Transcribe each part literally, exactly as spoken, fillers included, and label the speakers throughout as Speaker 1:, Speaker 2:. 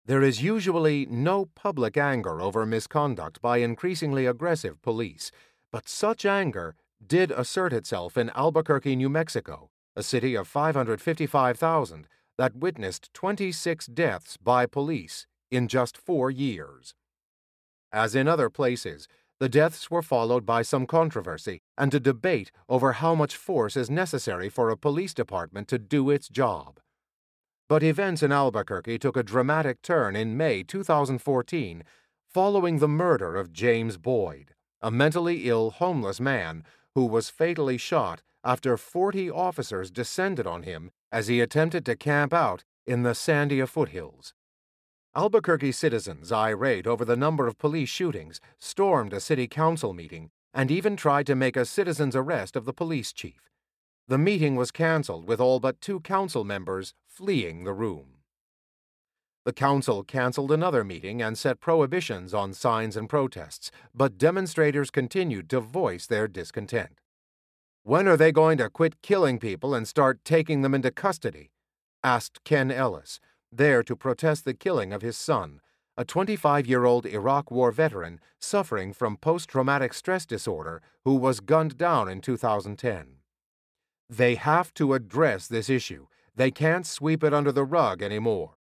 Speaker 1: There is usually no public anger over misconduct by increasingly aggressive police, but such anger did assert itself in Albuquerque, New Mexico, a city of five hundred fifty-five thousand that witnessed twenty-six deaths by police in just four years. As in other places, the deaths were followed by some controversy and a debate over how much force is necessary for a police department to do its job. But events in Albuquerque took a dramatic turn in May two thousand fourteen following the murder of James Boyd, a mentally ill homeless man who was fatally shot after forty officers descended on him as he attempted to camp out in the Sandia foothills. Albuquerque citizens, irate over the number of police shootings, stormed a city council meeting and even tried to make a citizen's arrest of the police chief. The meeting was canceled with all but two council members fleeing the room. The council canceled another meeting and set prohibitions on signs and protests, but demonstrators continued to voice their discontent. "When are they going to quit killing people and start taking them into custody?" asked Ken Ellis, there to protest the killing of his son, a twenty-five-year-old Iraq War veteran suffering from post-traumatic stress disorder who was gunned down in two thousand ten. They have to address this issue. They can't sweep it under the rug anymore.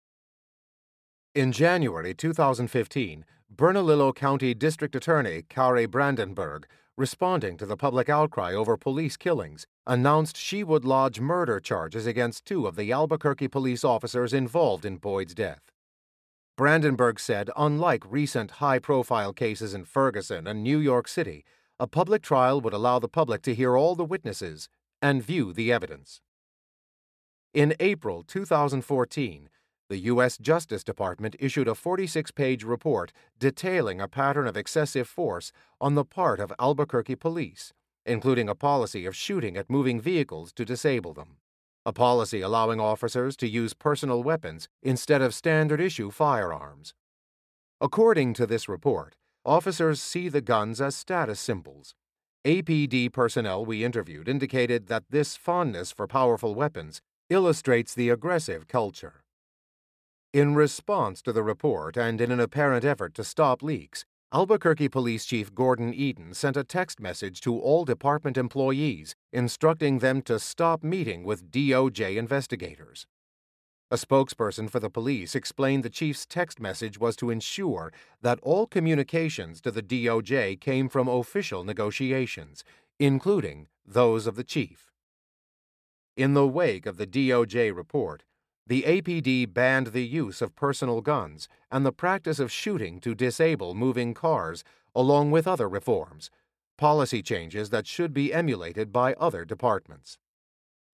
Speaker 1: In January two thousand fifteen, Bernalillo County District Attorney Kari Brandenburg, responding to the public outcry over police killings, announced she would lodge murder charges against two of the Albuquerque police officers involved in Boyd's death. Brandenburg said unlike recent high-profile cases in Ferguson and New York City, a public trial would allow the public to hear all the witnesses and view the evidence. In April two thousand fourteen, the U S Justice Department issued a forty-six page report detailing a pattern of excessive force on the part of Albuquerque police, including a policy of shooting at moving vehicles to disable them, a policy allowing officers to use personal weapons instead of standard-issue firearms. According to this report, officers see the guns as status symbols. A P D personnel we interviewed indicated that this fondness for powerful weapons illustrates the aggressive culture. In response to the report and in an apparent effort to stop leaks, Albuquerque Police Chief Gordon Eaton sent a text message to all department employees instructing them to stop meeting with D O J investigators. A spokesperson for the police explained the chief's text message was to ensure that all communications to the D O J came from official negotiations, including those of the chief. In the wake of the D O J report, the A P D banned the use of personal guns and the practice of shooting to disable moving cars, along with other reforms, policy changes that should be emulated by other departments.